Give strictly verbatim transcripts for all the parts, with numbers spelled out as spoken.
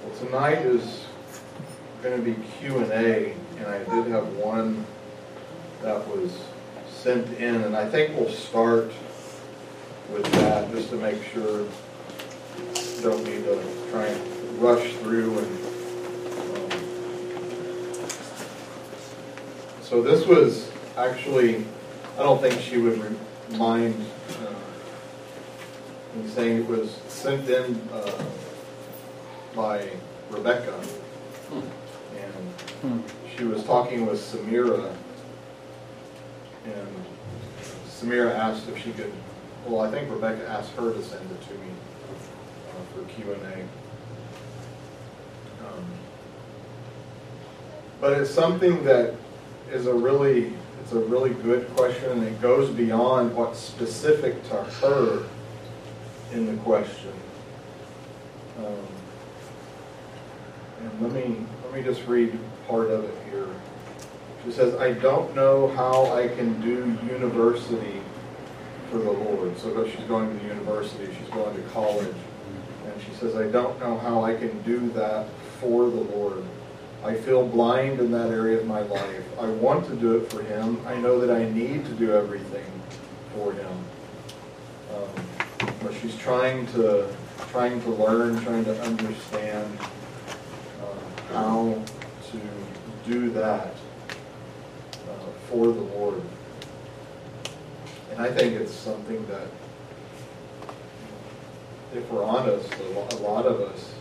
Well, tonight is going to be Q and A, and I did have one that was sent in, and I think we'll start with that just to make sure. Don't need to try and rush through. And um, so this was actually, I don't think she would re- mind uh, me saying it was sent in uh, by Rebecca, and she was talking with Samira, and Samira asked if she could, well, I think Rebecca asked her to send it to me uh, for Q and A. Um, but it's something that is a really, it's a really good question, and it goes beyond what's specific to her in the question. Um, and let me let me just read part of it here. She says, "I don't know how I can do university for the Lord." So she's going to the university, she's going to college. And she says, "I don't know how I can do that for the Lord. I feel blind in that area of my life. I want to do it for Him. I know that I need to do everything for Him." Um, but she's trying to trying to learn, trying to understand uh, how to do that uh, for the Lord. And I think it's something that, if we're honest, a lot of us,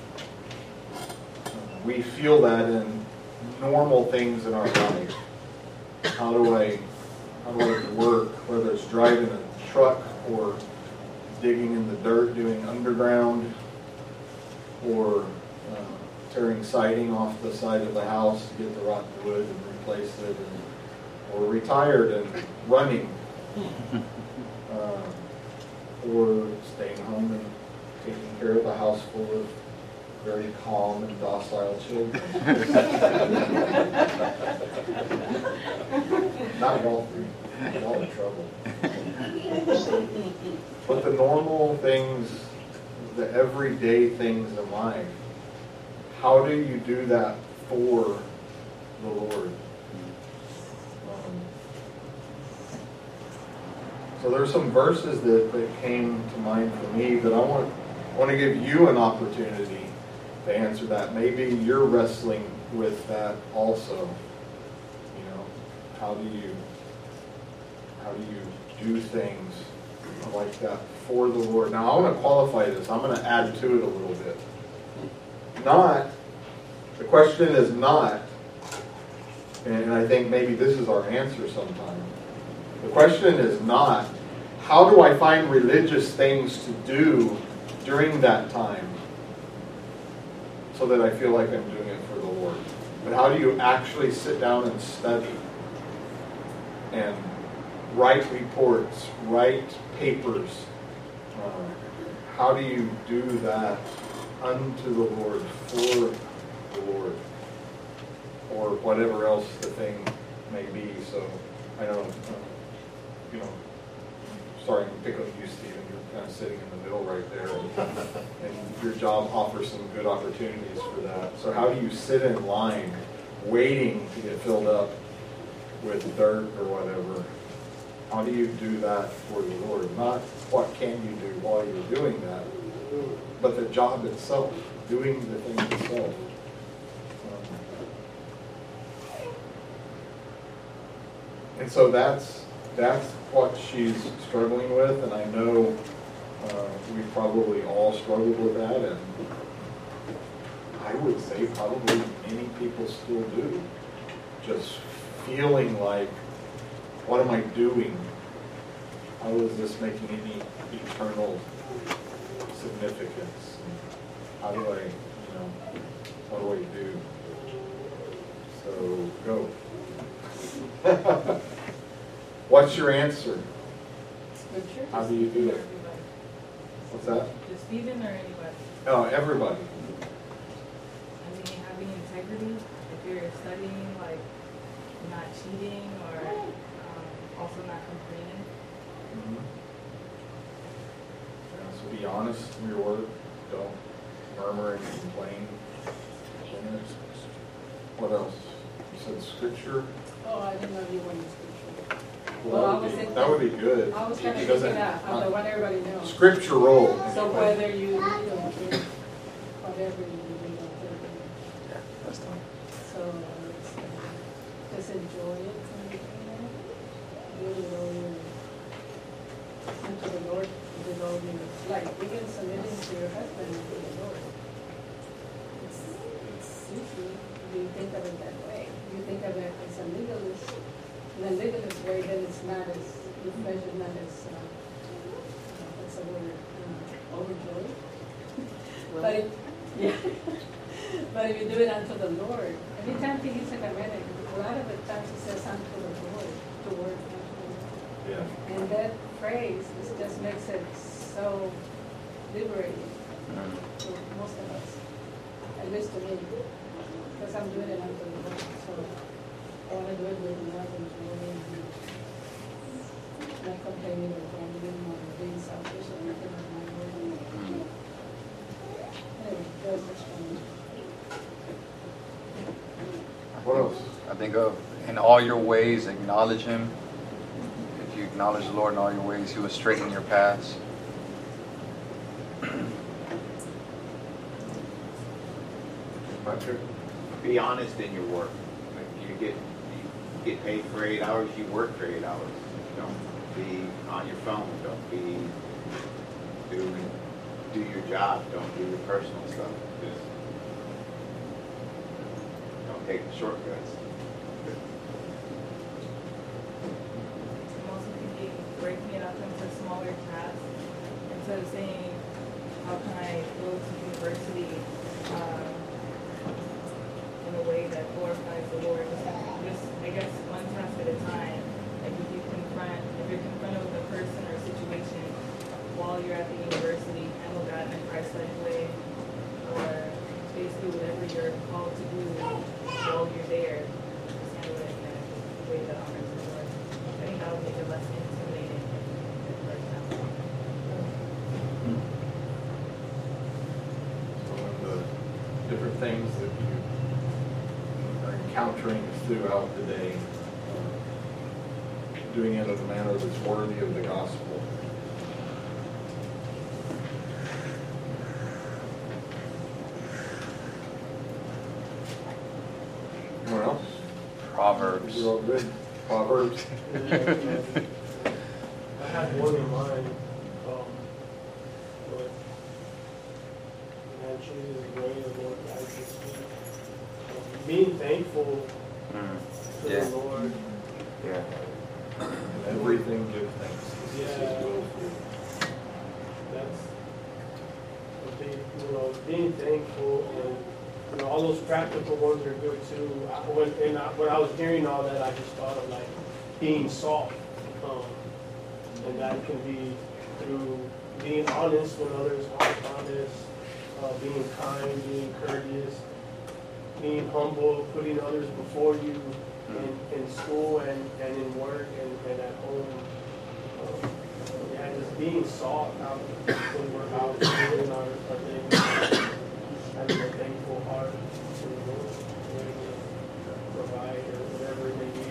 we feel that in normal things in our life. How do I, how do I work, whether it's driving a truck or digging in the dirt, doing underground, or uh, tearing siding off the side of the house to get the rotten wood and replace it, and, or retired and running, uh, or staying home and taking care of a house full of very calm and docile children. Not all three. All in trouble. But the normal things, the everyday things in life, how do you do that for the Lord? Um, so there's some verses that, that came to mind for me that I want, I want to give you an opportunity to answer that. Maybe you're wrestling with that also. You know, how do you how do you do things like that for the Lord? Now, I want to qualify this. I'm going to add to it a little bit. Not, the question is not, and I think maybe this is our answer sometime. The question is not, how do I find religious things to do during that time so that I feel like I'm doing it for the Lord? But how do you actually sit down and study and write reports, write papers? Uh, how do you do that unto the Lord, for the Lord, or whatever else the thing may be? So I don't, uh, you know, sorry, I'm picking on you, Stephen. You're kind of sitting in the middle right there, and, and your job offers some good opportunities for that. So how do you sit in line, waiting to get filled up with dirt or whatever? How do you do that for the Lord? Not what can you do while you're doing that, but the job itself, doing the thing itself. Um, and so that's that's what she's struggling with, and I know uh, we probably all struggled with that, and I would say probably many people still do. Just feeling like, what am I doing? How is this making any eternal significance? How do I, you know, what do I do? So, go. What's your answer? Scripture? How do you do it? What's that? Just Stephen or anybody? No, everybody. I mean, having integrity, if you're studying, like, not cheating or um, also not complaining. Mm-hmm. Yeah, so be honest in your work. Don't murmuring and complaining. What else? You said scripture? Oh, I didn't know you wanted scripture. Well, Well, I that was would be, thinking- that would be good. I was kind It of doesn't- thinking that, of the one everybody knows. Scriptural. So whether you, you know, do whatever you do, you know, Yeah, that's done. so it's, uh, just enjoy it and, you know, really know you, and to the Lord, you know, you, like, even submitting to your husband and to the Lord. It's, it's usually, you think of it that way. You think of it as a legalist, in a legalist way, then it's not as, your flesh is not as, uh, uh, what's the word, uh, overjoyed. But if, yeah, but if you do it unto the Lord, anytime he gives a commandment, a lot of the times it says unto the Lord, to work unto the Lord. Yeah. And that phrase is, just makes it so liberating to most of us, at least to me, because I'm doing it unto the Lord, so I want to do it with love and joy and not complaining or grumbling or being selfish or anything like that. Anyway, that's what's funny. What else? I think of in all your ways acknowledge him. If you acknowledge the Lord in all your ways, he will straighten your paths. Patrick? Be honest in your work. Like, you get you get paid for eight hours, you work for eight hours. Don't be on your phone. Don't be do do your job. Don't do your personal stuff. Just don't take the shortcuts. I'm also thinking breaking it up into smaller tasks instead of saying, how can I go to university uh, in a way that glorifies the Lord? Just, I guess, one task at a time. Like if you confront, if you're confronted with a person or a situation while you're at the university, handle that in a Christ-like way, or basically whatever you're called to do while you're there, just handle it in a way that honors the Lord. I think that would make it less intimidating at first time. So one of the different things that you are encountering throughout the day, uh, doing it in a manner that's worthy of the gospel. Anyone else? Proverbs. You're all good. Proverbs. I had one in mind, um, but man, chooses the way the Lord guides his feet. Um, Being thankful Mm. to Yeah. the Lord. Yeah. Everything give thanks. This is Yeah. His will for you. That's a big, you know, being thankful and, you know, all those practical ones are good too. I, when, and I, when I was hearing all that, I just thought of like being soft. Um, and that can be through being honest when others aren't honest, uh, being kind, being courteous, being humble, putting others before you in, in school and, and in work and, and at home. Um, yeah, just being soft out when we're out doing our, our things, having a thankful heart to the Lord, ready to provide or whatever it may be.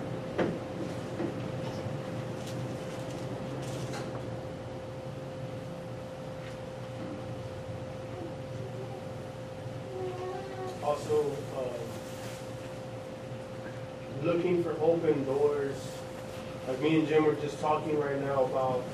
Also, uh, looking for open doors. Like me and Jim were just talking right now about,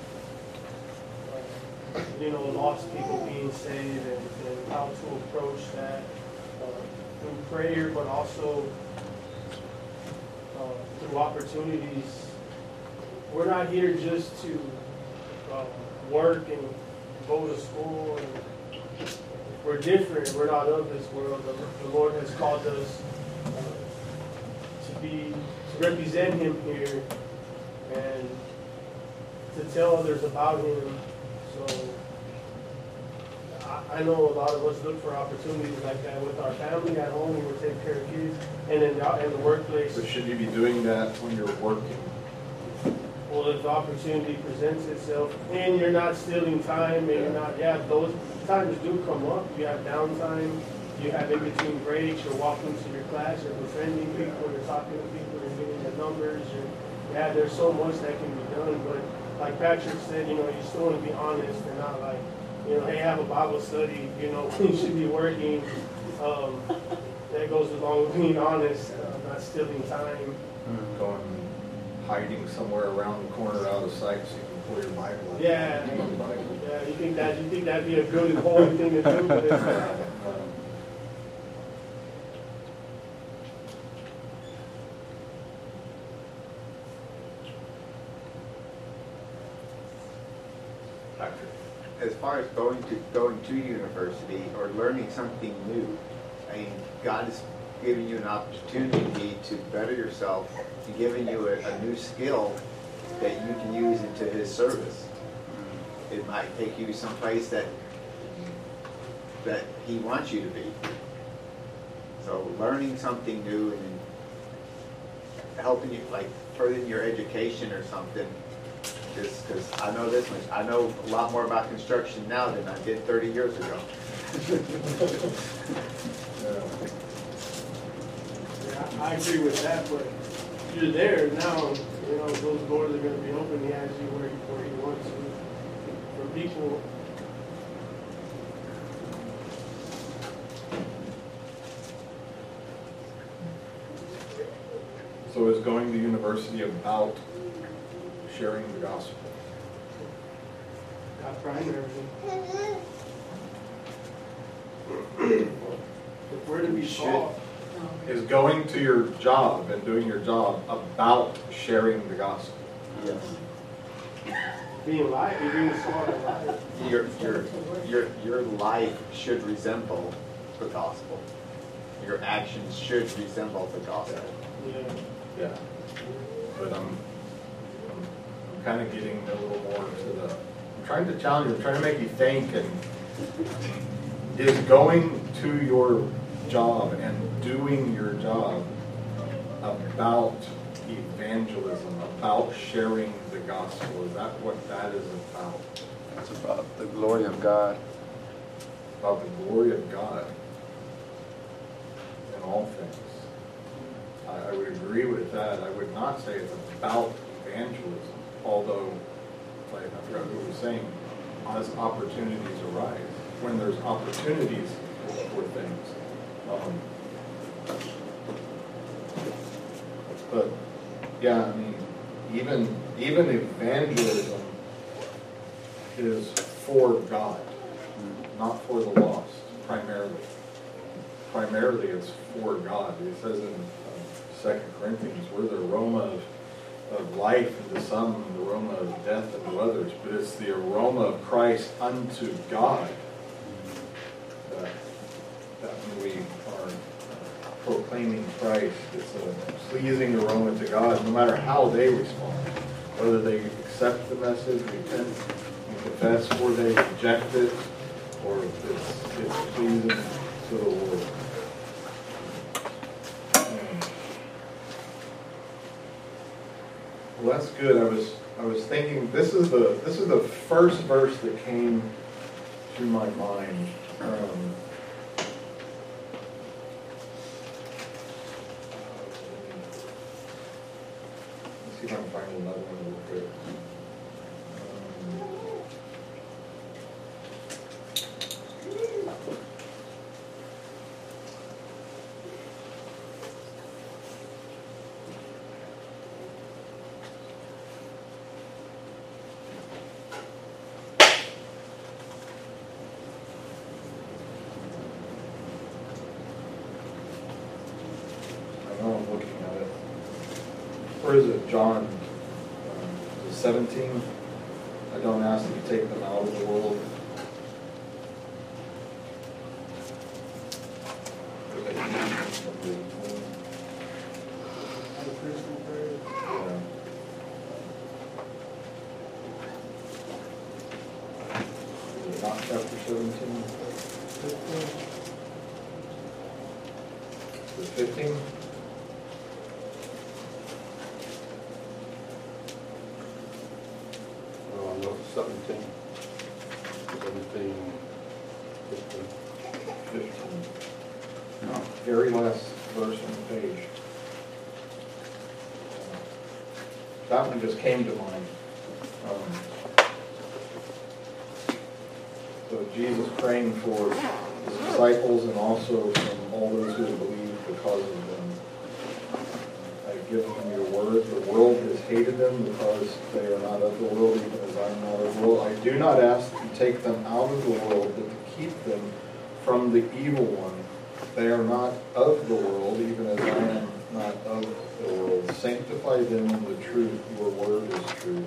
uh, you know, lost people being saved and, and how to approach that uh, through prayer, but also uh, through opportunities. We're not here just to uh, work and go to school and we're different. We're not of this world. The, the Lord has called us uh, to be to represent Him here and to tell others about Him. So I, I know a lot of us look for opportunities like that with our family at home when we're taking care of kids, and in the, in the workplace. So should you be doing that when you're working? Well, well, if the opportunity presents itself and you're not stealing time and you're not, yeah, those times do come up. You have downtime, you have in between breaks, you're walking to your class, you're befriending people, you're talking to people, you're getting the numbers, you're, yeah, there's so much that can be done. But like Patrick said, you know, you still want to be honest and not like, you know, hey, have a Bible study, you know, you should be working. Um, that goes along with being honest, uh, not stealing time. Going, hiding somewhere around the corner out of sight so you can pull your Bible out. Yeah. Your Bible. Yeah, you think that you think that'd be a good and holy thing to do, but it's not. Um, Patrick. As far as going to going to university or learning something new, I mean, God is giving you an opportunity to better yourself and giving you a, a new skill that you can use into His service. It might take you someplace that that He wants you to be. So learning something new and helping you, like furthering your education or something. Just because I know this much, I know a lot more about construction now than I did thirty years ago. Yeah. Yeah, I agree with that, but you're there now. You know, those doors are going to be open. He has you where, where He wants you. For people, So is going to university about sharing the gospel? got primary. If we're to be Should. taught, Is going to your job and doing your job about sharing the gospel? Yes. being live, you're being taught alive. Your, your, your, your life should resemble the gospel. Your actions should resemble the gospel. Yeah. Yeah. But I'm, I'm, I'm kind of getting a little more to the, I'm trying to challenge you, I'm trying to make you think, and is going to your job and doing your job about evangelism, about sharing the gospel? Is that what that is about? It's about the glory of God. About the glory of God in all things. I, I would agree with that. I would not say it's about evangelism, although, like I forgot who was saying, as opportunities arise, when there's opportunities for things. Um, but yeah, I mean, even even evangelism is for God, not for the lost, primarily. Primarily, it's for God. It says in uh, Second Corinthians, we're the aroma of, of life unto some, and the aroma of death unto others. But it's the aroma of Christ unto God that, that when we are uh, proclaiming Christ, it's a pleasing aroma to God, no matter how they respond. Whether they accept the message, repent, and confess, or they reject it, or it's, it's pleasing to the Lord. Well, that's good. I was I was thinking this is the this is the first verse that came to my mind. Um, let's see if I can find another one real quick. Um, I know I'm looking at it. Where is it, John? Um, is it seventeen? I don't ask that you take them out of the world. The Christian prayer. Yeah. Is it not chapter seventeen? Is it fifteen? very last verse on the page. That one just came to mind. Um, so Jesus praying for his disciples and also from all those who believe because of them. I've given them your word. The world has hated them because they are not of the world, even as I am not of the world. I do not ask to take them out of the world, but to keep them from the evil one. They are not of the world, even as I am not of the world. Sanctify them in the truth. Your word is truth.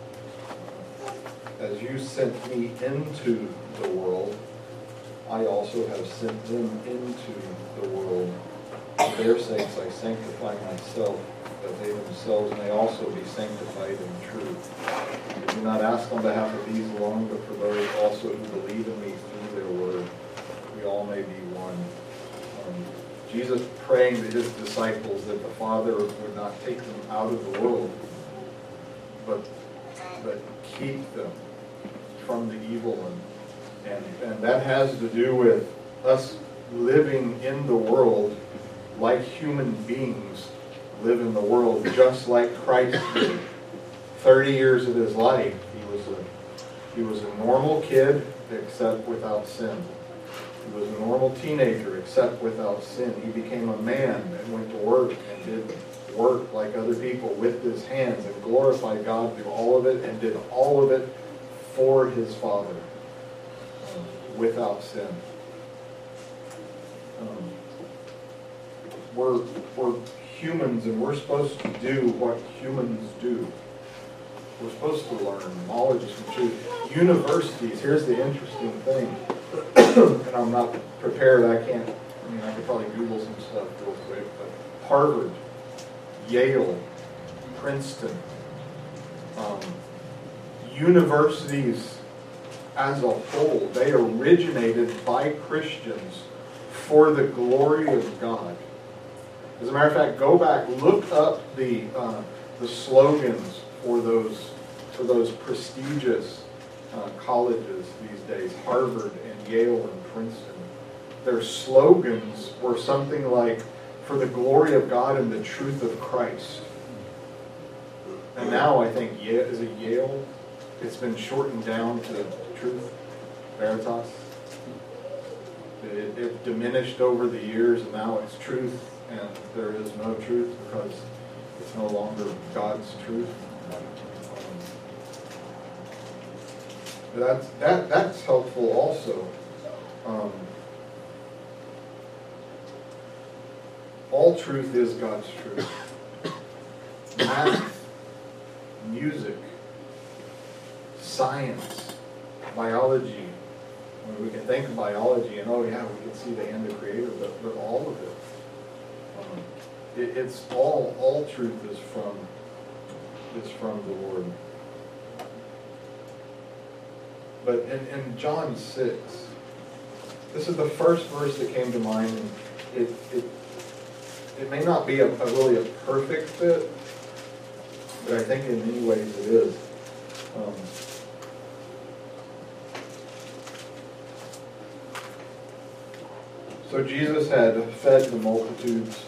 As you sent me into the world, I also have sent them into the world. For their sakes I sanctify myself, that they themselves may also be sanctified in truth. I do not ask on behalf of these alone, but for those also who believe in me through their word. We all may be one. Um, Jesus praying to his disciples that the Father would not take them out of the world, but, but keep them from the evil one. And, and that has to do with us living in the world like human beings live in the world, just like Christ did. Thirty years of his life, he was a he was a normal kid, except without sin. He was a normal teenager, except without sin. He became a man and went to work and did work like other people with his hands and glorified God through all of it and did all of it for his Father um, without sin. Um, we're, we're humans and we're supposed to do what humans do. We're supposed to learn knowledge from truth. Universities, here's the interesting thing. And I'm not prepared, I can't, I mean, I could probably Google some stuff real quick, but Harvard, Yale, Princeton, um, universities as a whole, they originated by Christians for the glory of God. As a matter of fact, go back, look up the uh, the slogans for those for those prestigious uh, colleges these days, Harvard and Yale and Princeton. Their slogans were something like, "For the glory of God and the truth of Christ." And now I think, Yale, is it Yale? It's been shortened down to Truth, Veritas. It, it diminished over the years, and now it's Truth, and there is no truth because it's no longer God's truth. Um, but that's, that, that's helpful also. Um, all truth is God's truth. Math, music, science, biology. I mean, we can think of biology and, oh yeah, we can see the hand of the Creator, but, but all of it. Um, it it's all, all truth is from, is from the Lord. But in, in John six, this is the first verse that came to mind, and it, it, it may not be a, a really a perfect fit, but I think in many ways it is. Um, So Jesus had fed the multitudes.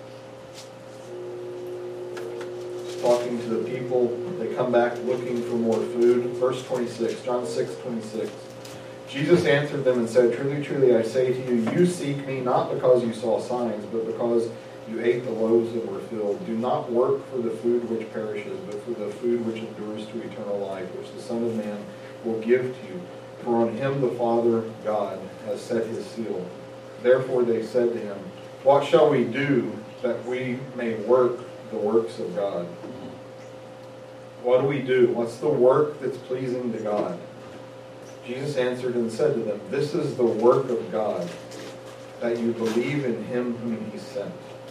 He's talking to the people. They come back looking for more food. Verse twenty-six, John six twenty-six. Jesus answered them and said, "Truly, truly, I say to you, you seek me not because you saw signs, but because you ate the loaves that were filled. Do not work for the food which perishes, but for the food which endures to eternal life, which the Son of Man will give to you. For on him the Father God has set his seal." Therefore they said to him, "What shall we do that we may work the works of God?" What do we do? What's the work that's pleasing to God? Jesus answered and said to them, "This is the work of God, that you believe in him whom he sent."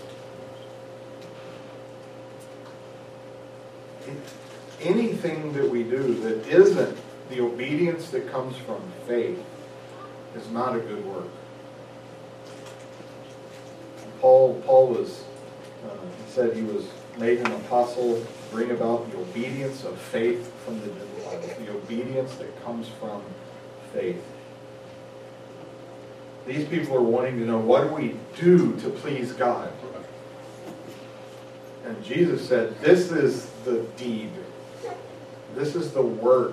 Anything that we do that isn't the obedience that comes from faith is not a good work. Paul, Paul was, uh, he said he was made an apostle to bring about the obedience of faith from the Gentiles, the obedience that comes from faith. These people are wanting to know, what do we do to please God? And Jesus said, this is the deed. This is the work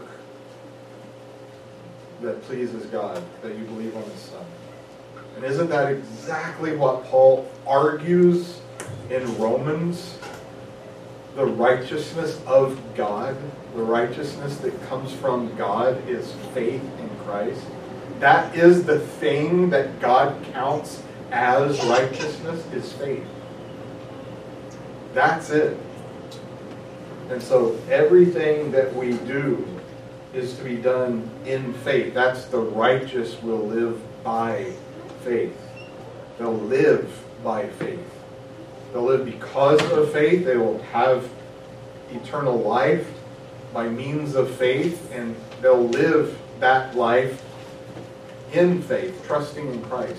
that pleases God, that you believe on His Son. And isn't that exactly what Paul argues in Romans? The righteousness of God, the righteousness that comes from God is faith in Christ. That is the thing that God counts as righteousness, is faith. That's it. And so everything that we do is to be done in faith. That's the righteous will live by faith. They'll live by faith. They'll live because of faith. They will have eternal life by means of faith, and they'll live that life in faith, trusting in Christ,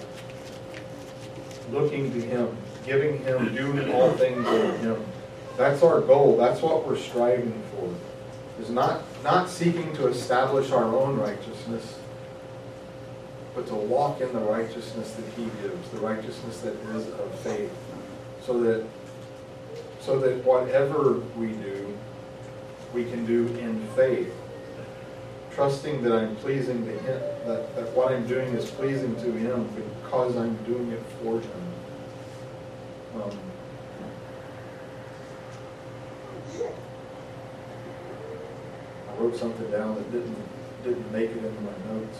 looking to Him, giving Him, doing all things in Him. That's our goal. That's what we're striving for. Is not, not seeking to establish our own righteousness, but to walk in the righteousness that He gives, the righteousness that is of faith, so that so that whatever we do, we can do in faith, trusting that I'm pleasing to Him, that, that what I'm doing is pleasing to Him because I'm doing it for Him. Um, I wrote something down that didn't didn't make it into my notes.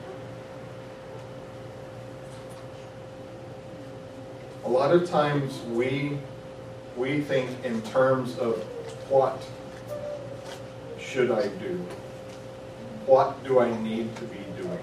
A lot of times we we think in terms of what should I do? What do I need to be doing?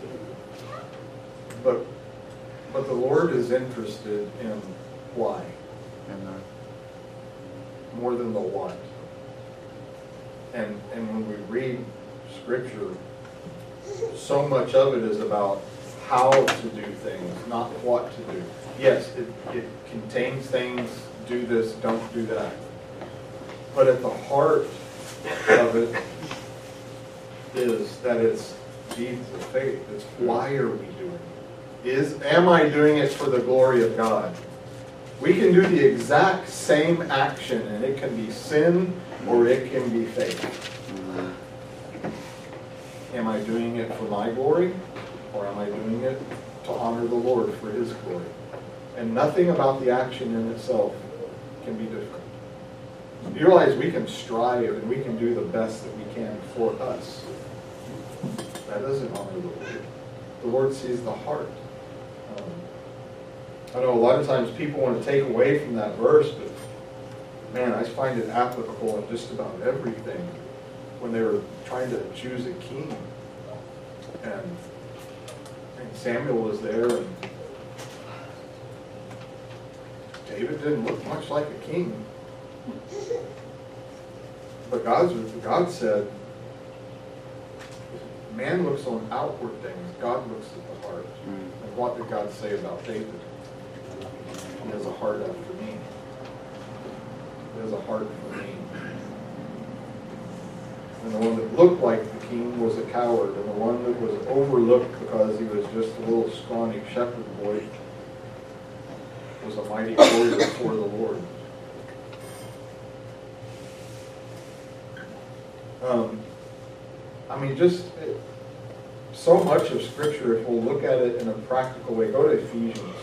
But but the Lord is interested in why. Amen. More than the what. And and when we read Scripture, so much of it is about how to do things, not what to do. Yes, it, it contains things, do this, don't do that. But at the heart of it is that it's deeds of faith. It's why are we doing it? Is, am I doing it for the glory of God? We can do the exact same action, and it can be sin or it can be faith. Am I doing it for my glory, or am I doing it to honor the Lord for His glory? And nothing about the action in itself can be different. You realize we can strive and we can do the best that we can for us. That doesn't honor the Lord. The Lord sees the heart. Um, I know a lot of times people want to take away from that verse, but man, I find it applicable in just about everything. When they were trying to choose a king, and, and Samuel was there, and David didn't look much like a king. But God's, God said, man looks on outward things, God looks at the heart. Mm. And what did God say about David? He has a heart after me. He has a heart for me. And the one that looked like the king was a coward, and the one that was overlooked because he was just a little scrawny shepherd boy was a mighty warrior for the Lord. Um, I mean, just it, so much of Scripture, if we'll look at it in a practical way, go to Ephesians.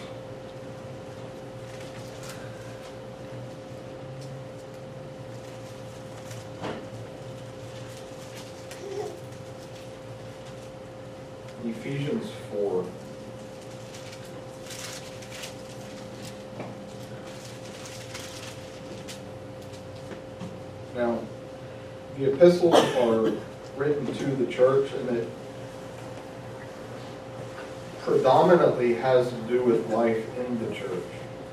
Ephesians four. Now, the epistles are written to the church, and it predominantly has to do with life in the church.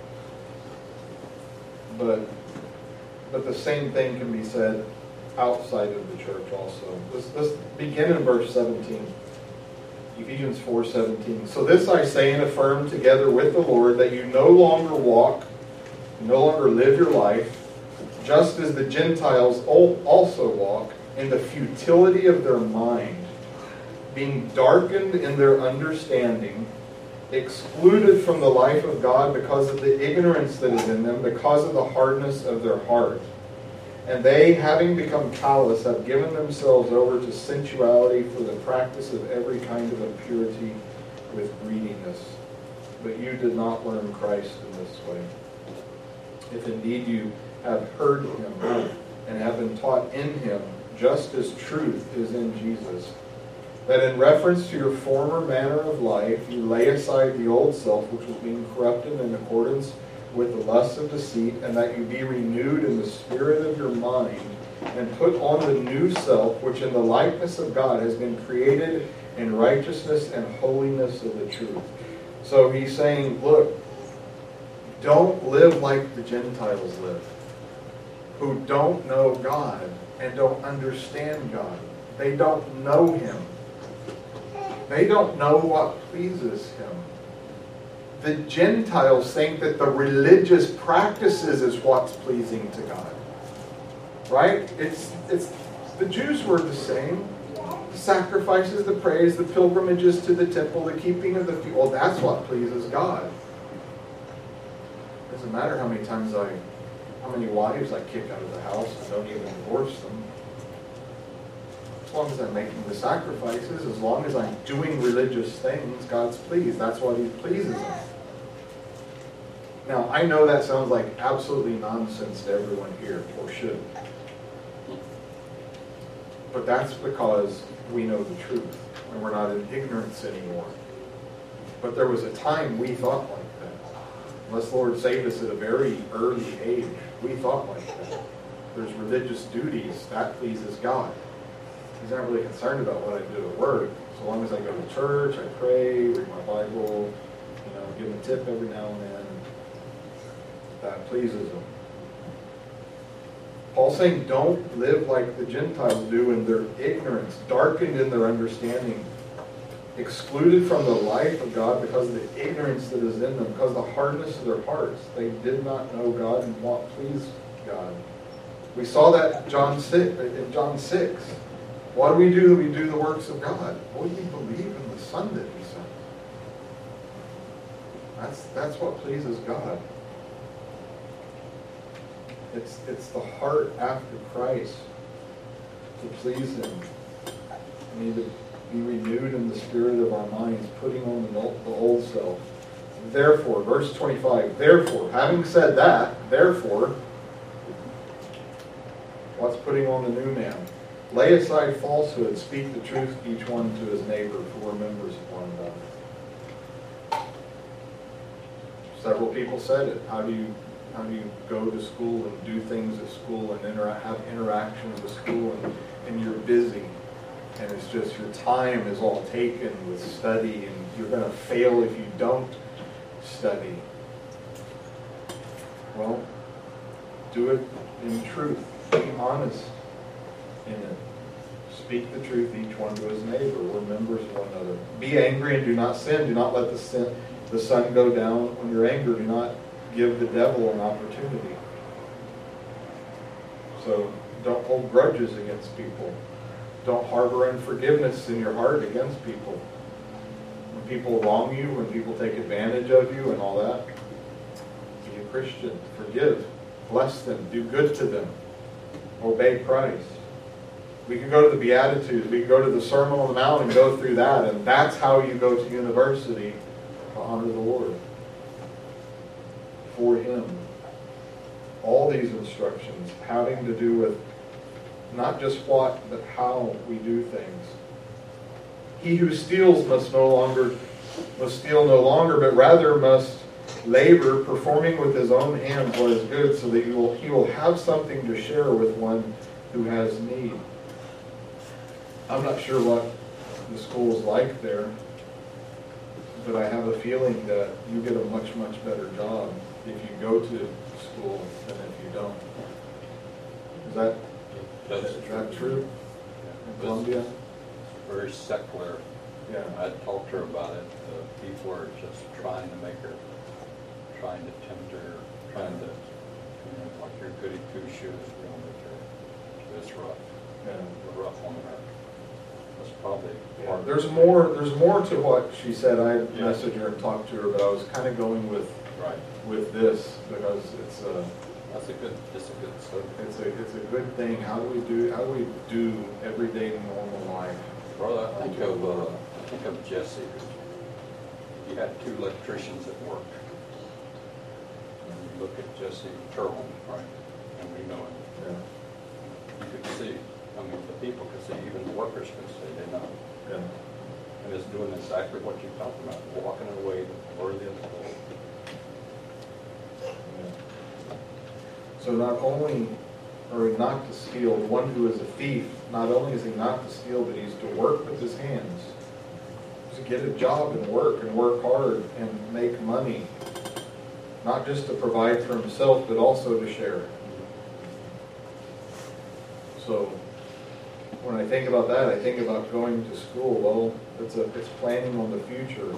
But, but the same thing can be said outside of the church also. Let's, let's begin in verse seventeen. Ephesians four seventeen. So this I say and affirm together with the Lord, that you no longer walk, no longer live your life, just as the Gentiles also walk, in the futility of their mind, being darkened in their understanding, excluded from the life of God because of the ignorance that is in them, because of the hardness of their heart. And they, having become callous, have given themselves over to sensuality for the practice of every kind of impurity with greediness. But you did not learn Christ in this way. If indeed you have heard him and have been taught in him, just as truth is in Jesus, that in reference to your former manner of life, you lay aside the old self, which was being corrupted in accordance with the lusts of deceit, and that you be renewed in the spirit of your mind, and put on the new self, which in the likeness of God has been created in righteousness and holiness of the truth. So he's saying, look, don't live like the Gentiles live, who don't know God and don't understand God. They don't know him. They don't know what pleases him. The Gentiles think that the religious practices is what's pleasing to God. Right? It's it's the Jews were the same. The sacrifices, the praise, the pilgrimages to the temple, the keeping of the feast. Well, that's what pleases God. Doesn't matter how many times I, how many wives I kick out of the house and don't even divorce them. As long as I'm making the sacrifices, as long as I'm doing religious things, God's pleased. That's what he pleases him. Now, I know that sounds like absolutely nonsense to everyone here, or should. But that's because we know the truth, and we're not in ignorance anymore. But there was a time we thought like that. Unless the Lord saved us at a very early age, we thought like that. There's religious duties, that pleases God. He's not really concerned about what I do at work. So long as I go to church, I pray, read my Bible, you know, give him a tip every now and then, that pleases him. Paul's saying, don't live like the Gentiles do in their ignorance, darkened in their understanding, excluded from the life of God because of the ignorance that is in them, because of the hardness of their hearts. They did not know God and what pleased God. We saw that in John six. In John six. What do we do? We do the works of God. What do we believe in the Son that he sent? That's, that's what pleases God. It's, it's the heart after Christ to please him. We need to be renewed in the spirit of our minds, putting on the, the old self. Therefore, verse twenty-five, therefore, having said that, therefore, what's putting on the new man? Lay aside falsehood, speak the truth, each one to his neighbor, for we're members of one another. Several people said it. How do you how do you go to school and do things at school and intera- have interactions with school and, and you're busy and it's just your time is all taken with study and you're going to fail if you don't study. Well, do it in truth. Be honest in it. Speak the truth, each one to his neighbor. We're members of one another. Be angry and do not sin. Do not let the sin, the sun go down when you're angry. Do not give the devil an opportunity. So don't hold grudges against people. Don't harbor unforgiveness in your heart against people. When people wrong you, when people take advantage of you and all that, be a Christian. Forgive. Bless them. Do good to them. Obey Christ. We can go to the Beatitudes. We can go to the Sermon on the Mount and go through that. And that's how you go to university to honor the Lord. For him. All these instructions having to do with not just what, but how we do things. He who steals must no longer must steal no longer, but rather must labor, performing with his own hands what is good, so that he will he will have something to share with one who has need. I'm not sure what the school's like there, but I have a feeling that you get a much, much better job if you go to school than if you don't. Is that, That's is that true? In Columbia? very secular. Yeah. I talked to her about it. The people are just trying to make her, trying to tempt her, trying to, you know, like your goody two shoes, you know, make her this rough, Yeah. rough on her. That's probably Yeah, part of there's it. more, there's more to what she said. I Yeah. messaged her and talked to her, but I was kind of going with, Right. with this because it's a, That's a good, it's a good subject. it's a, it's a good thing. How do we do, how do we do everyday normal life? Brother, I think of, uh, I think of Jesse. He had two electricians at work. And you look at Jesse Turtle, right, and we know him. Yeah, You could see, I mean, the people could see, even the workers could see, they know. yeah. And it's doing exactly what you're talking about, walking in a way worthy of the Lord. Yeah. So not only are he not to steal, the one who is a thief, not only is he not to steal, but he's to work with his hands. To get a job and work and work hard and make money. Not just to provide for himself, but also to share. So when I think about that, I think about going to school. Well, it's a, it's planning on the future.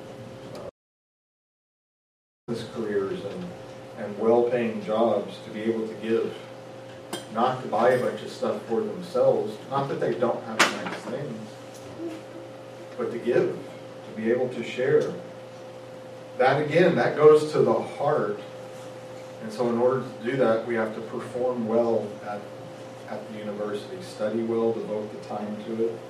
Business careers and, and well-paying jobs to be able to give, not to buy a bunch of stuff for themselves, not that they don't have nice things, but to give, to be able to share. That again, that goes to the heart. And so in order to do that, we have to perform well at, at the university, study well, devote the time to it.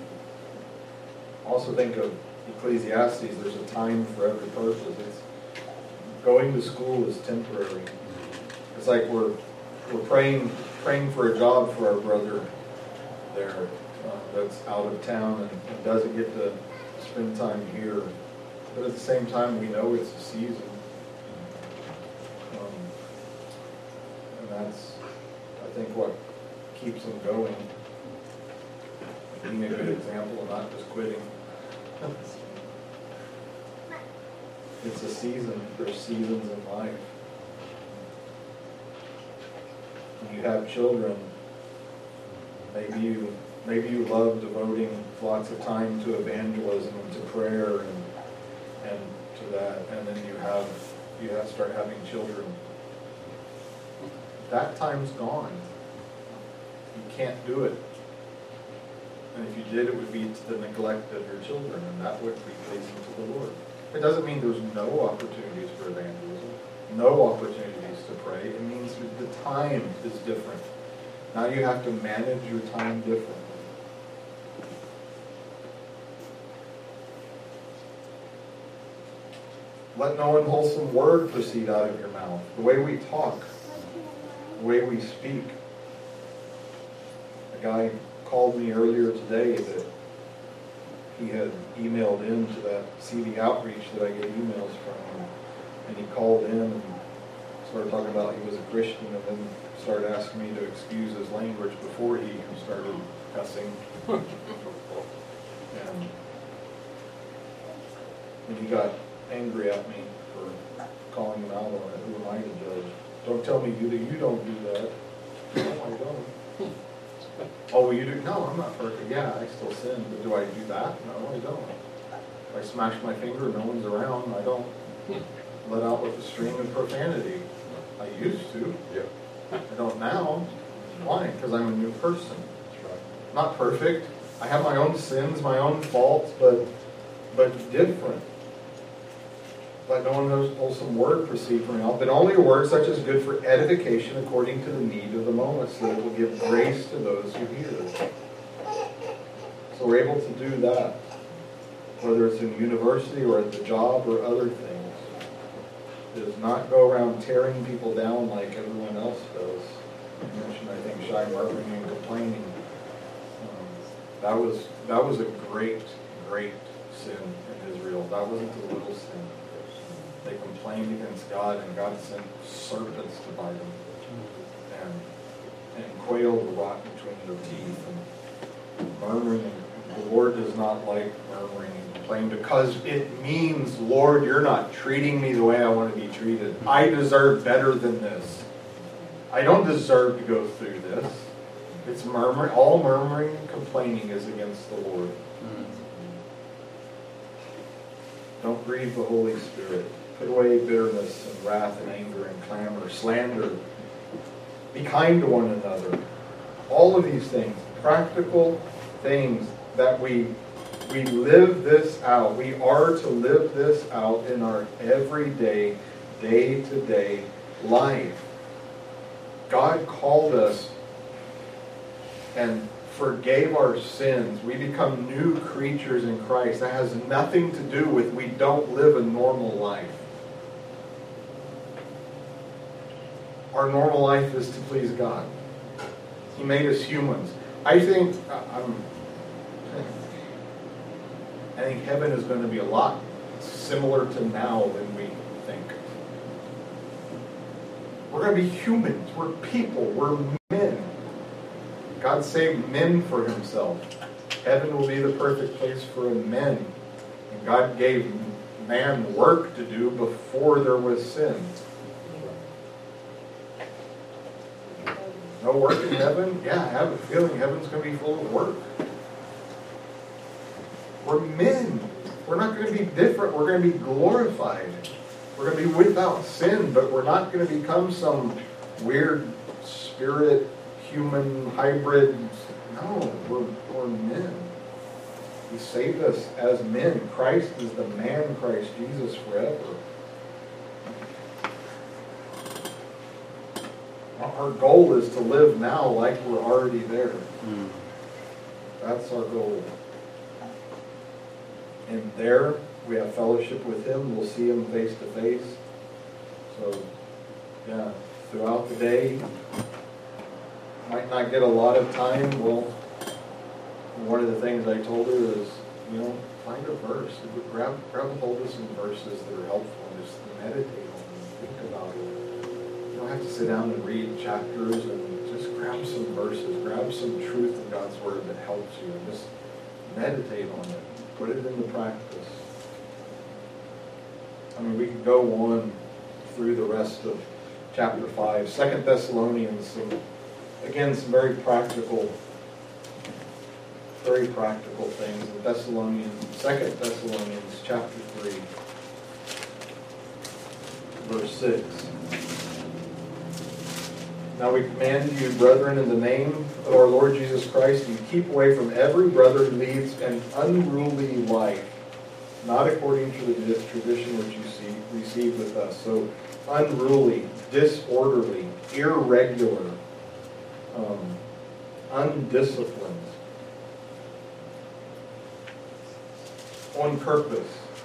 Also think of Ecclesiastes, there's a time for every purpose. It's, going to school is temporary. It's like we're we're praying praying for a job for our brother there uh, that's out of town and, and doesn't get to spend time here. But at the same time, we know it's a season, um, and that's I think what keeps them going. Being a good example and not just quitting. It's a season. There's seasons in life. When you have children, maybe you maybe you love devoting lots of time to evangelism and to prayer and and to that, and then you have you have to start having children. That time's gone. You can't do it. And if you did, it would be to the neglect of your children, and that wouldn't be pleasing to the Lord. It doesn't mean there's no opportunities for evangelism, no opportunities to pray. It means that the time is different. Now you have to manage your time differently. Let no unwholesome word proceed out of your mouth. The way we talk, the way we speak. A guy called me earlier today that he had emailed into that C V outreach that I get emails from, and he called in and started talking about he was a Christian, and then started asking me to excuse his language before he started cussing. and, and he got angry at me for calling him out on it. Who am I to judge? Don't tell me you that you don't do that. No, I don't. Oh, well, you do? No, I'm not perfect. Yeah, I still sin, but do I do that? No, I don't. If I smash my finger and no one's around, I don't let out with a stream of profanity. I used to. Yeah. I don't now. Why? Because I'm a new person. That's right. Not perfect. I have my own sins, my own faults, but but different. Let no unwholesome word proceed from your mouth, but only a word such as good for edification according to the need of the moment, so that it will give grace to those who hear. So we're able to do that, whether it's in university or at the job or other things. It does not go around tearing people down like everyone else does. You mentioned, I think, shy murmuring and complaining. Um, that was that was a great, great sin in Israel. That wasn't a little sin. They complained against God, and God sent serpents to bite them, and and quail to rot between their teeth, and murmuring. The Lord does not like murmuring and complaining, because it means, Lord, you're not treating me the way I want to be treated. I deserve better than this. I don't deserve to go through this. It's murmuring. All murmuring and complaining is against the Lord. Don't grieve the Holy Spirit. Put away bitterness and wrath and anger and clamor, slander. Be kind to one another. All of these things, practical things that we we live this out. We are to live this out in our everyday, day-to-day life. God called us and forgave our sins. We become new creatures in Christ. That has nothing to do with we don't live a normal life. Our normal life is to please God. He made us humans. I think I'm, I think heaven is going to be a lot similar to now than we think. We're going to be humans. We're people. We're men. God saved men for himself. Heaven will be the perfect place for men. And God gave man work to do before there was sin. No work in heaven? Yeah, I have a feeling heaven's going to be full of work. We're men. We're not going to be different. We're going to be glorified. We're going to be without sin, but we're not going to become some weird spirit, human hybrid. No, we're, we're men. He saved us as men. Christ is the man Christ Jesus forever. Our goal is to live now like we're already there. Mm. That's our goal. And there, we have fellowship with him. We'll see him face to face. So, yeah, throughout the day, might not get a lot of time. Well, one of the things I told her is, you know, find a verse. Grab, grab a hold of some verses that are helpful and just meditate on them, think about it. You don't have to sit down and read chapters, and just grab some verses, grab some truth in God's Word that helps you, and just meditate on it. Put it into practice. I mean, we could go on through the rest of chapter five. Second Thessalonians, some, again, some very practical, very practical things. In Thessalonians, Second Thessalonians chapter three, verse six. Now we command you, brethren, in the name of our Lord Jesus Christ, you keep away from every brother who leads an unruly life, not according to the tradition which you see, received with us. So unruly, disorderly, irregular, um, undisciplined, on purpose.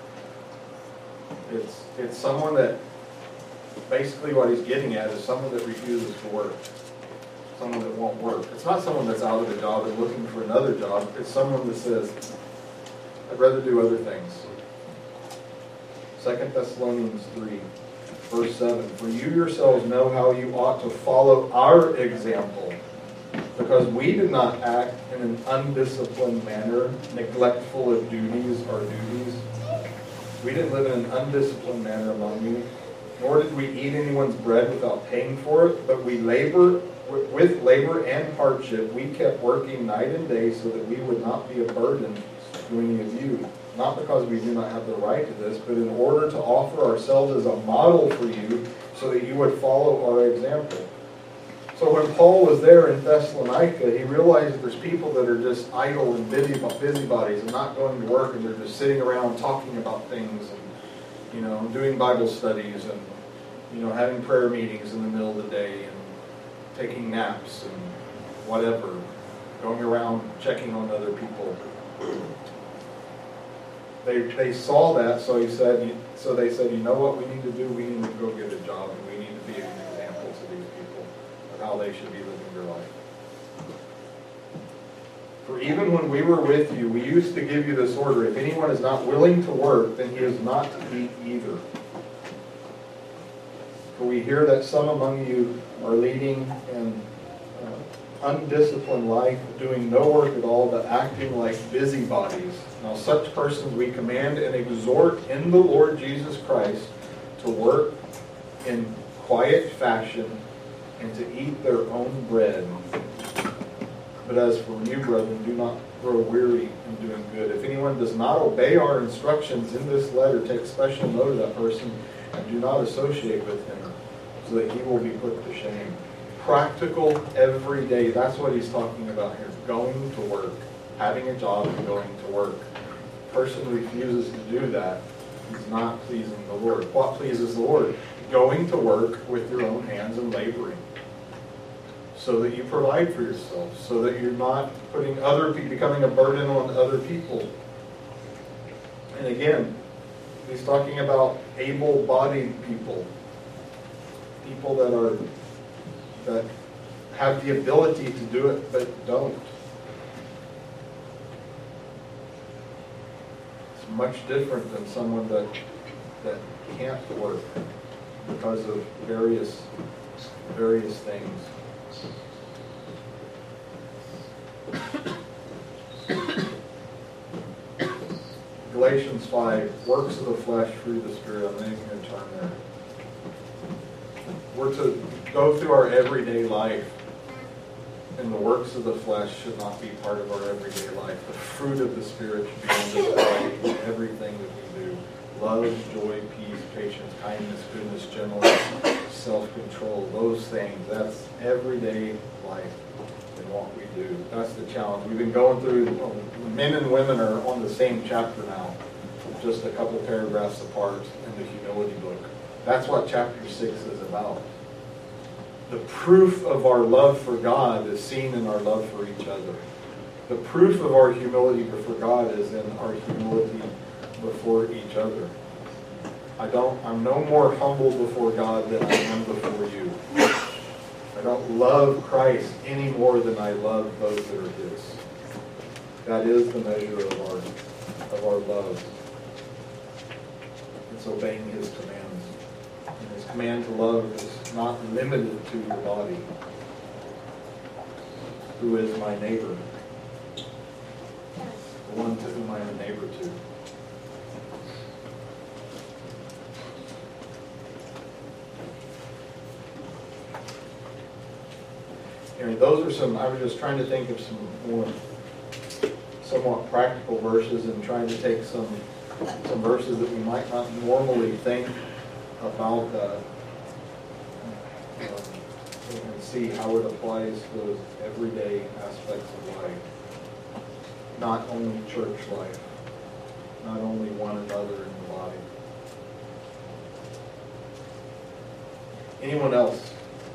It's it's someone that, basically what he's getting at is someone that refuses to work. Someone that won't work. It's not someone that's out of a job and looking for another job. It's someone that says, I'd rather do other things. Second Thessalonians three, verse seven. For you yourselves know how you ought to follow our example, because we did not act in an undisciplined manner, neglectful of duties or duties. We didn't live in an undisciplined manner among you, nor did we eat anyone's bread without paying for it, but we labor with labor and hardship. We kept working night and day so that we would not be a burden to any of you. Not because we do not have the right to this, but in order to offer ourselves as a model for you so that you would follow our example. So when Paul was there in Thessalonica, he realized that there's people that are just idle and busy, busybodies and not going to work, and they're just sitting around talking about things and, you know, doing Bible studies and, you know, having prayer meetings in the middle of the day and taking naps and whatever, going around checking on other people. They they saw that, so he said. So they said, you know what we need to do? We need to go get a job, and we need to be an example to these people of how they should be living their life. For even when we were with you, we used to give you this order: if anyone is not willing to work, then he is not to eat either. For we hear that some among you are leading an uh, undisciplined life, doing no work at all, but acting like busybodies. Now such persons we command and exhort in the Lord Jesus Christ to work in quiet fashion and to eat their own bread. But as for you, brethren, do not grow weary in doing good. If anyone does not obey our instructions in this letter, take special note of that person and do not associate with him, so that he will be put to shame. Practical every day. That's what he's talking about here. Going to work. having a job and going to work. Person refuses to do that, he's not pleasing the Lord. What pleases the Lord? Going to work with your own hands and laboring, so that you provide for yourself, so that you're not putting other people, becoming a burden on other people. And again, he's talking about able-bodied people, people that are that have the ability to do it but don't. It's much different than someone that that can't work because of various various things. Galatians five, works of the flesh, fruit of the Spirit. I'm not even going to turn there. We're to go through our everyday life, and the works of the flesh should not be part of our everyday life. The fruit of the Spirit should be on display in everything that we do. Love, joy, peace, patience, kindness, goodness, gentleness, self-control, those things. That's everyday life in what we do. That's the challenge. We've been going through, men and women are on the same chapter now, just a couple paragraphs apart in the humility book. That's what chapter six is about. The proof of our love for God is seen in our love for each other. The proof of our humility before God is in our humility before each other. I don't, I'm no more humble before God than I am before you. I don't love Christ any more than I love those that are His. That is the measure of our, of our love. It's obeying His commands. And His command to love is not limited to your body. Who is my neighbor? The one to whom I am a neighbor to. And those are some, I was just trying to think of some more somewhat practical verses and trying to take some some verses that we might not normally think about uh, and see how it applies to those everyday aspects of life. Not only church life, not only one another in the body. Anyone else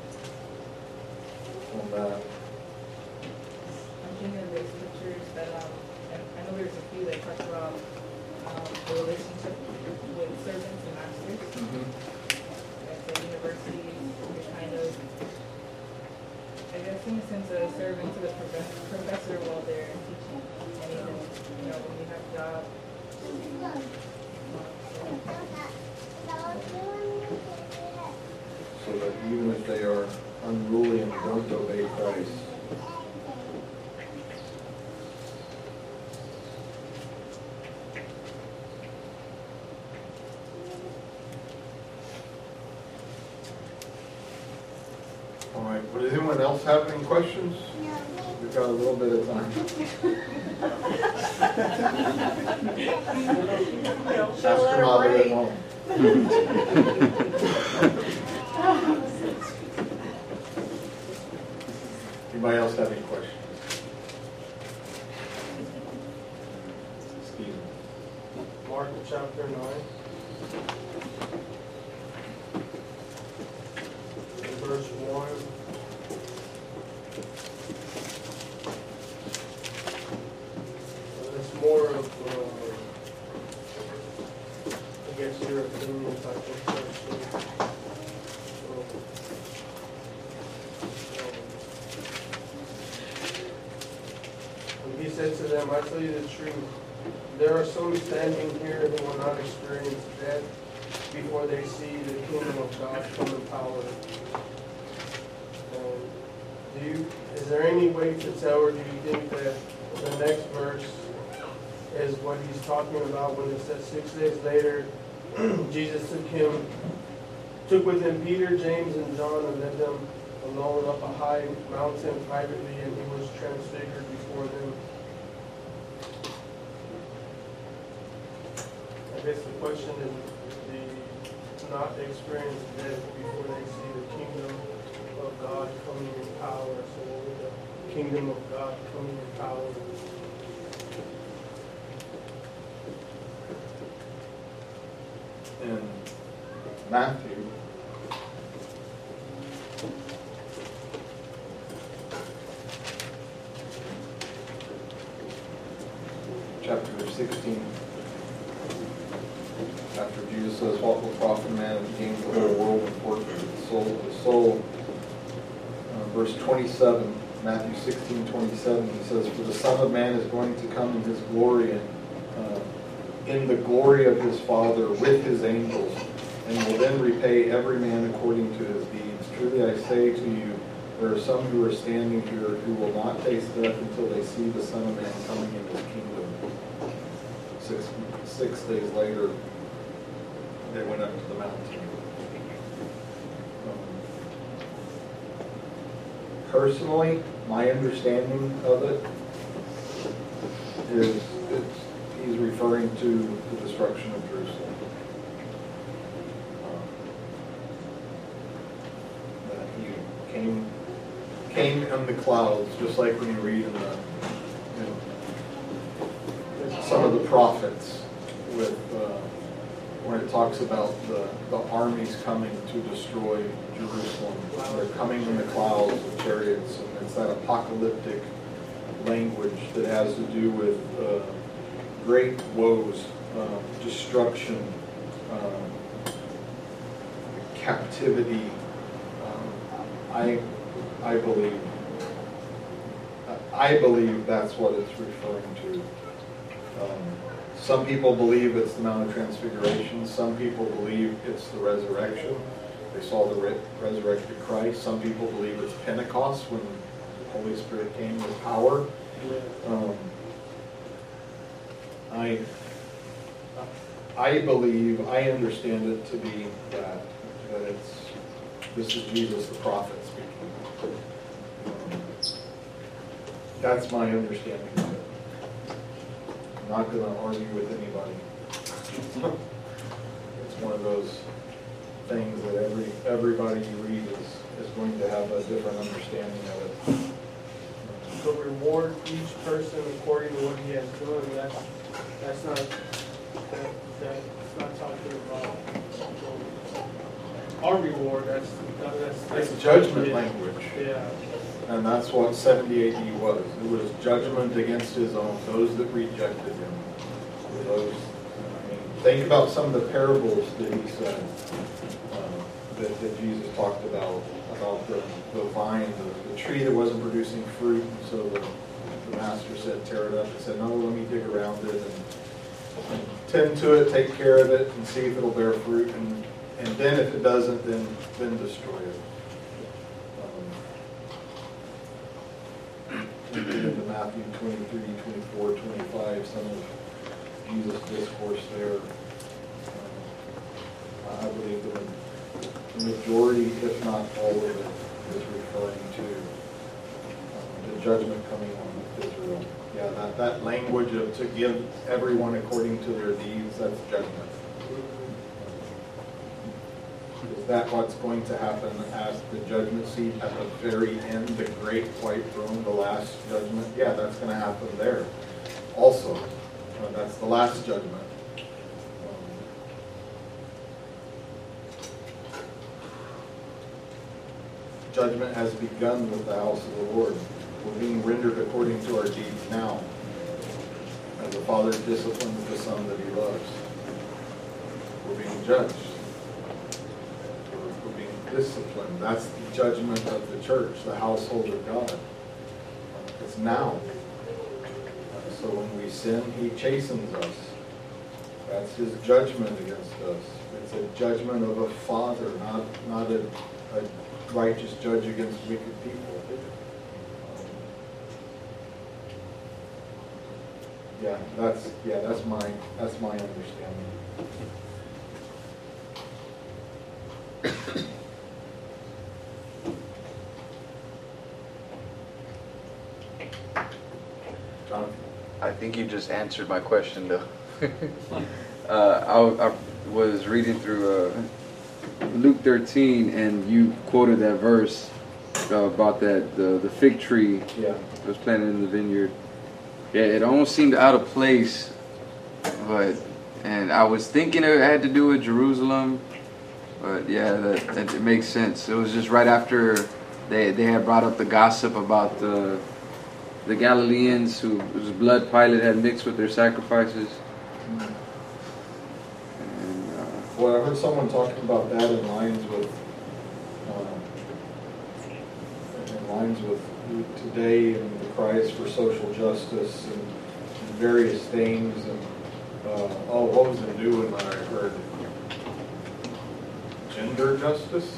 on that? I'm thinking of those scriptures that, um, and I know there's a few that talk about um, the relationship with servants and masters. Mm-hmm. At the universities, you're kind of, I guess in a sense, a servant to the prof- professor while they're teaching. And even, you know, when you have a job. So that even if they are unruly and don't obey Christ, all right. Well, does anyone else have any questions? We've got a little bit of time. Ask your mother at home. Anybody else have any questions? Stephen. Mark chapter nine. Verse one. It's more of, uh, I guess, your opinion type of question. So, um, and he said to them, I tell you the truth, there are some standing here who will not experience death before they see the kingdom of God come in power. Um, do you, is there any way to tell, or do you think that the next verse is what he's talking about when it says six days later, Jesus took him, took with him Peter, James, and John and led them alone up a high mountain privately, and he was transfigured before them. I guess the question is the not experience death before they see the kingdom of God coming in power. So what would the kingdom of God coming in power in Matthew. Chapter sixteen. After Jesus says, "What will profit a man if he gains the whole world and forfeits the soul of his soul?" Uh, verse twenty-seven, Matthew sixteen, twenty-seven, he says, "For the Son of Man is going to come in his glory and uh, in the glory of his Father with his angels, and will then repay every man according to his deeds. Truly I say to you, there are some who are standing here who will not taste death until they see the Son of Man coming in his kingdom." Six, six days later, they went up to the mountain. Um, personally, my understanding of it is it's, he's referring to the destruction of Jerusalem. Um, that he came came in the clouds, just like when you read in the you know, some of the prophets with uh, when it talks about the, the armies coming to destroy Jerusalem. They're coming in the clouds of chariots, and it's that apocalyptic language that has to do with uh, great woes, uh, destruction, uh, captivity. Um, I, I believe, I believe that's what it's referring to. Um, some people believe it's the Mount of Transfiguration. Some people believe it's the resurrection. They saw the re- resurrected Christ. Some people believe it's Pentecost when the Holy Spirit came with power. Um, I, I believe, I understand it to be that, that it's, this is Jesus the prophet speaking. Um, that's my understanding of it. I'm not going to argue with anybody. It's one of those things that every everybody you read is, is going to have a different understanding of it. To reward each person according to what he has done, that's, that's not, that, that's not talking about our reward, that's, that's. It's judgment language. Yeah. And that's what seventy A D was. It was judgment against his own, those that rejected him. Those, I mean, think about some of the parables that he said, uh, that, that Jesus talked about, about the, the vine, the, the tree that wasn't producing fruit, and so the, the master said, tear it up. He said, no, let me dig around it and, and tend to it, take care of it, and see if it'll bear fruit, and, and then if it doesn't, then, then destroy it. We get into Matthew twenty-three, twenty-four, twenty-five, some of Jesus' discourse there. Um, I believe the majority, if not all of it, is referring to um, the judgment coming on Israel. Yeah, that, that language of to give everyone according to their deeds, that's judgment. Is that what's going to happen at the judgment seat at the very end, the great white throne, the last judgment? Yeah, that's going to happen there also. Uh, that's the last judgment. Um, judgment has begun with the house of the Lord. We're being rendered according to our deeds now. As the Father disciplines the Son that he loves. We're being judged. Discipline. That's the judgment of the church, the household of God. It's now. So when we sin, he chastens us. That's his judgment against us. It's a judgment of a father, not not a, a righteous judge against wicked people. Yeah, that's yeah, that's my that's my understanding. I think you just answered my question, though. uh, I, I was reading through uh, Luke thirteen, and you quoted that verse uh, about that the, the fig tree Yeah. that was planted in the vineyard. Yeah, it almost seemed out of place, but And I was thinking it had to do with Jerusalem, but yeah, that, that it makes sense. It was just right after they they had brought up the gossip about the the Galileans who whose blood Pilate had mixed with their sacrifices. And, uh, Well, I heard someone talking about that in lines with, um, in lines with today and the cries for social justice and, and various things. And uh, oh, what was the new one that I heard? Gender justice.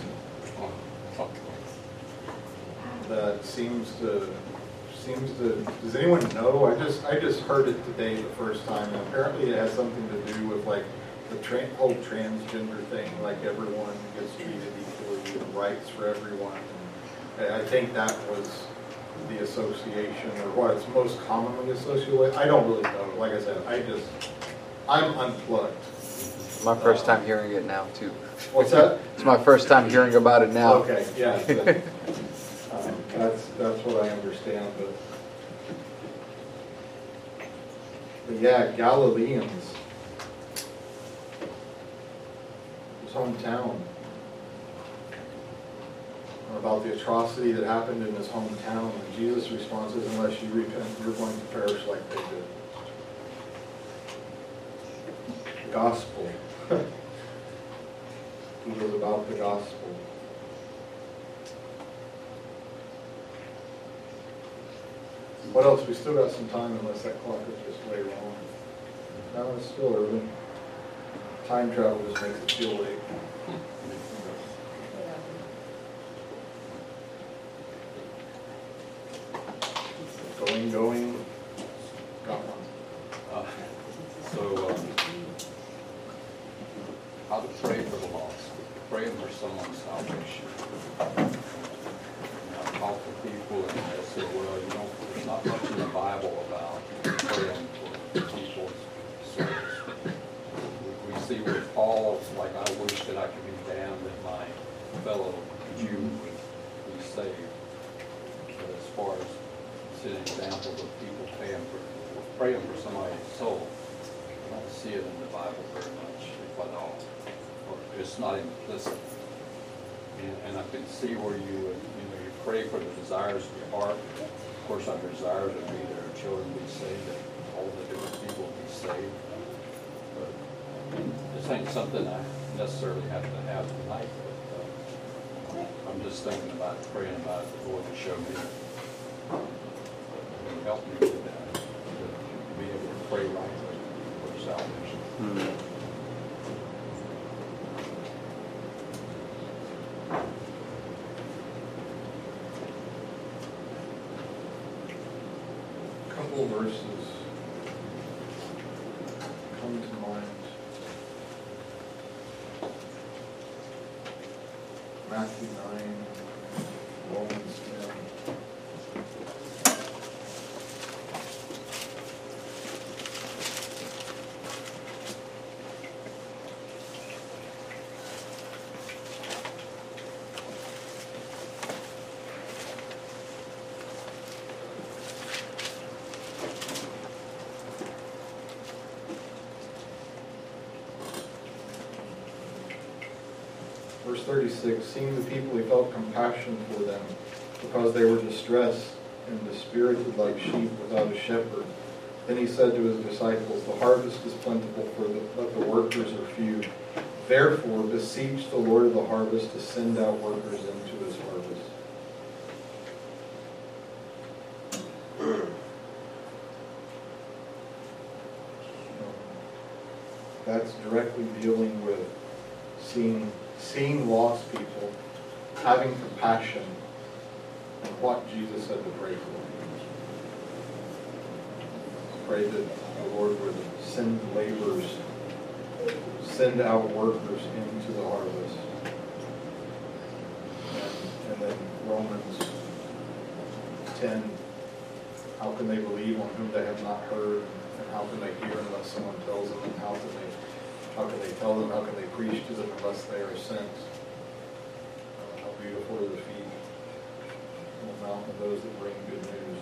That seems to seems to. Does anyone know? I just I just heard it today the first time, and apparently it has something to do with like the tra- whole transgender thing. Like everyone gets treated equally, and rights for everyone. And I think that was the association, or what it's most commonly associated with. I don't really know. Like I said, I just I'm unplugged. my first time hearing it now too. What's that? It's my first time hearing about it now. Okay, yeah. but, um, that's that's what I understand, but but yeah, Galileans, his hometown, about the atrocity that happened in his hometown, and Jesus' response is, "Unless you repent, you're going to perish like they did." The gospel. It was about the gospel. What else? We still got some time unless that clock is just way wrong. No, it's still early. Time travel just makes it feel late. Going, going. Got one. Uh, So, um, how to pray for the lost, praying for someone's salvation. And I talk to people and they say, well, you know, there's not much in the Bible about praying for people's souls. We, we see where Paul, like, I wish that I could be damned that my fellow Jew would be saved. But as far as seeing examples of people praying for, praying for somebody's soul, I don't see it in the Bible very much, if at all. Or it's not implicit. And, and I can see where you would, you know, you pray for the desires of your heart. Of course, our desires would be that our children be saved, that all the different people be saved. But this ain't something I necessarily have to have tonight. But uh, I'm just thinking about it, praying about it, the Lord to show me. It will help me with that, to be able to pray rightly for salvation. Hmm. Couple verses come to mind. Matthew nine, Romans ten. Verse thirty-six, seeing the people, he felt compassion for them, because they were distressed and dispirited like sheep without a shepherd. Then he said to his disciples, the harvest is plentiful, for the, but the workers are few. Therefore, beseech the Lord of the harvest to send out workers into his harvest. That's directly dealing with seeing seeing lost people, having compassion, and what Jesus said to pray for. Pray that the Lord would send laborers, send out workers into the harvest. And, and then Romans ten, how can they believe on whom they have not heard? And how can they hear unless someone tells them? And how can they How can they tell them? How can they preach to them unless they are sent? Uh, how beautiful are the feet on the mountain of those that bring good news.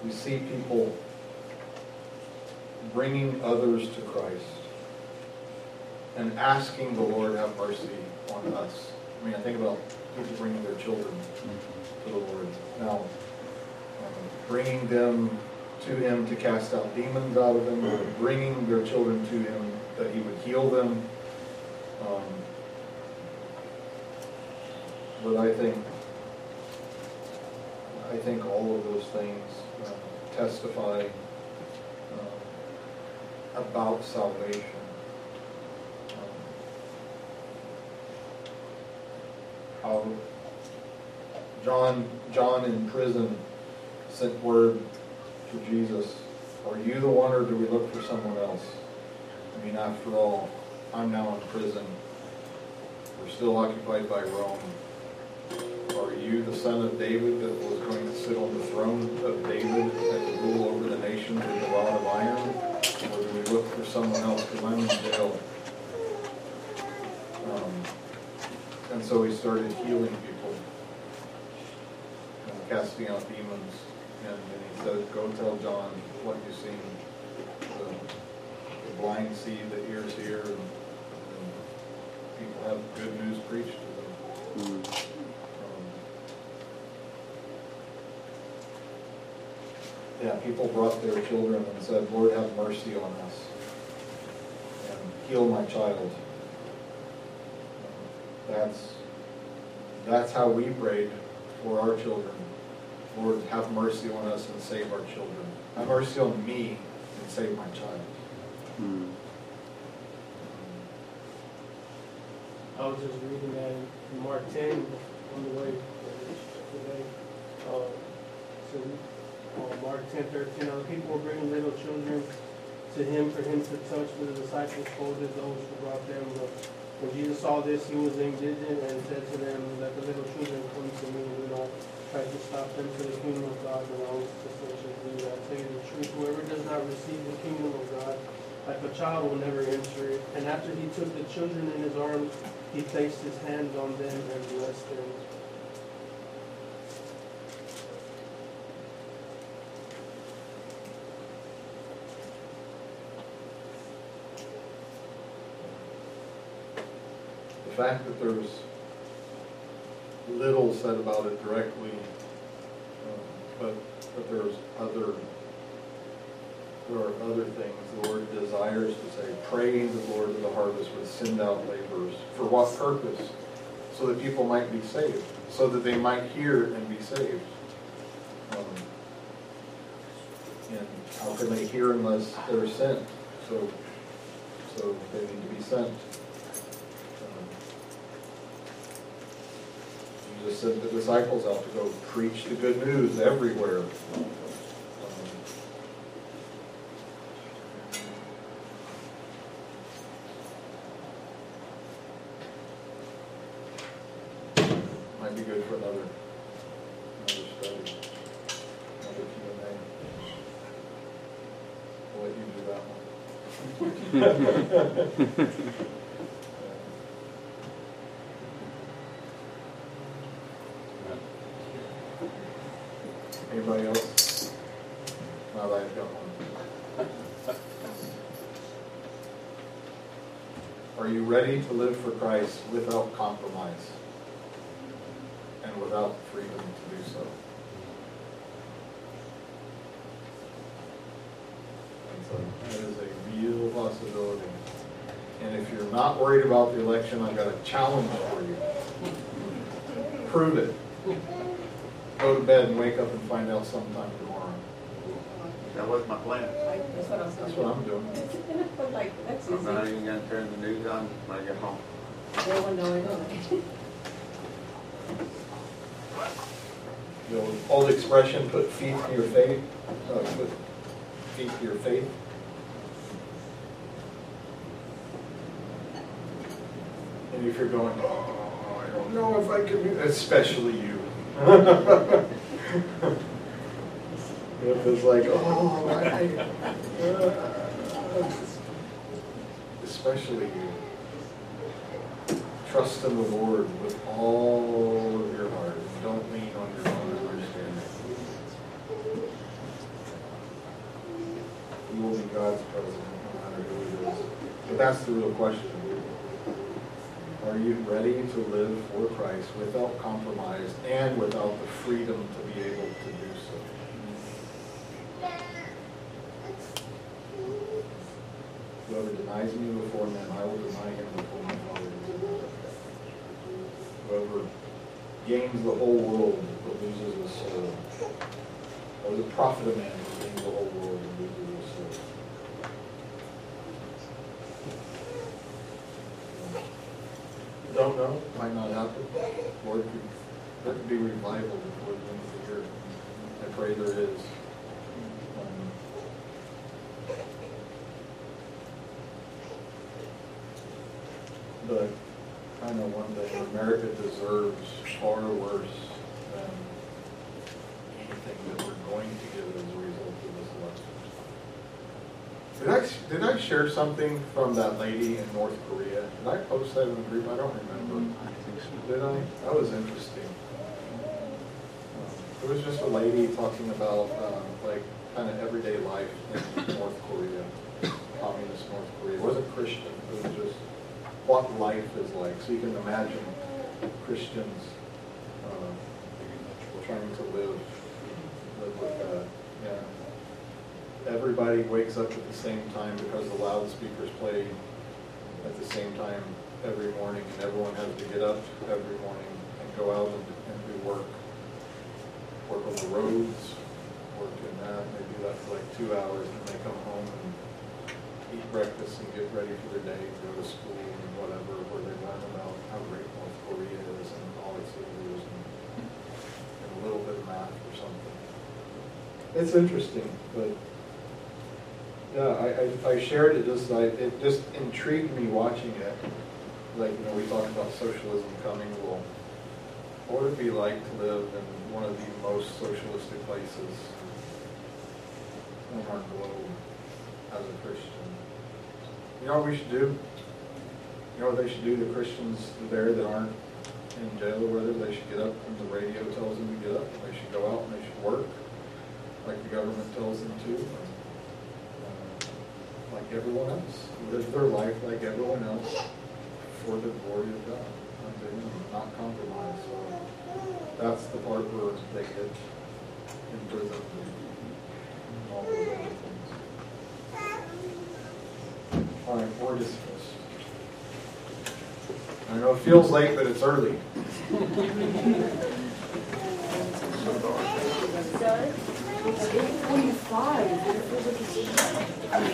we see people bringing others to Christ and asking the Lord to have mercy on us. I mean, I think about people bringing their children to the Lord. Now, um, bringing them to Him to cast out demons out of them, or bringing their children to Him that He would heal them. Um, but I think, I think all of those things uh, testify uh, about salvation. How John, John in prison sent word to Jesus, are you the one or do we look for someone else? I mean, after all, I'm now in prison. We're still occupied by Rome. Are you the son of David that was going to sit on the throne of David and to rule over the nations with a rod of iron? Or do we look for someone else because I'm in jail? Um, And so he started healing people, and casting out demons. And then he said, go tell John what you've seen. The, the blind see, the ears hear, and, and people have good news preached to them. Mm. Um, yeah, people brought their children and said, Lord, have mercy on us and heal my child. That's, that's how we prayed for our children. Lord, have mercy on us and save our children. Have mercy on me and save my child. Mm. I was just reading that in Mark ten on the way today. Uh, so, uh, Mark ten thirteen, other people were bringing little children to him for him to touch, but the disciples scolded those who brought them. But when Jesus saw this, he was indignant and said to them, let the little children come to me, and do not try to stop them, for the kingdom of God belongs to such as these. I tell you the truth, whoever does not receive the kingdom of God like a child will never enter it. And after he took the children in his arms, he placed his hands on them and blessed them. The fact that there's little said about it directly, um, but, but there's other, there are other things the Lord desires to say. Praying the Lord of the harvest would send out laborers. For what purpose? So that people might be saved. So that they might hear and be saved. Um, and how can they hear unless they're sent? So, so they need to be sent. Jesus sent the disciples out to go preach the good news everywhere. Um, might be good for another, another study, another Q and A. I'll let you do that one. Anybody else? Now that I've got one. Are you ready to live for Christ without compromise and without freedom to do so? That is a real possibility. And if you're not worried about the election, I've got a challenge for you. Prove it. Go to bed and wake up and find out sometime tomorrow. That was my plan. Like, that's what I was gonna That's do. what I'm doing. But like, that's I'm not easy. even gonna turn the news on when I get home. They won't know it. The old, old expression, put feet to your faith, uh, put feet to your faith. And if you're going, oh, I don't know if I can do, especially you. If it's like, oh, I, uh, especially you. Trust in the Lord with all of your heart. Don't lean on your own understanding. ask the real question. Are you ready to live for Christ without compromise and without the freedom to be able to do so? Whoever denies me before men, I will deny him before my Father. Whoever gains the whole world but loses his soul. Or the profit of man who gains the whole world and loses his soul. Don't know, might not happen. Lord, could, there could be revival before the end of the year. I pray there is. Um, but I know one thing, America deserves far worse than anything that we're going to get as a result of this election. Did I, did I share something from that lady in North Korea? Did I post that in the group? I don't remember. I think so. Did I? That was interesting. Um, It was just a lady talking about, um, like, kind of everyday life in North Korea, communist North Korea. It wasn't Christian, it was just what life is like. So you can imagine Christians uh, trying to live, live with that. Yeah. Everybody wakes up at the same time because the loudspeakers play at the same time every morning, and everyone has to get up every morning and go out and, and do work. Work on the roads, work in that, they do that for like two hours, and they come home and eat breakfast and get ready for their day, go to school and whatever, where they learn about how great North Korea is and all its leaders and, and a little bit of math or something. It's interesting, but yeah, I, I, I shared it just, I, it just intrigued me watching it. Like, you know, we talked about socialism coming. Well, what would it be like to live in one of the most socialistic places on our globe as a Christian? You know what we should do? You know what they should do, the Christians there that aren't in jail or whatever? They should get up and the radio tells them to get up, and they should go out and they should work like the government tells them to. Like everyone else, live their life like everyone else for the glory of God, unto Him, not compromise. So that's the part where they get in prison and all those other things. All right, we're dismissed. I know it feels late, but it's early. It's eight forty-five.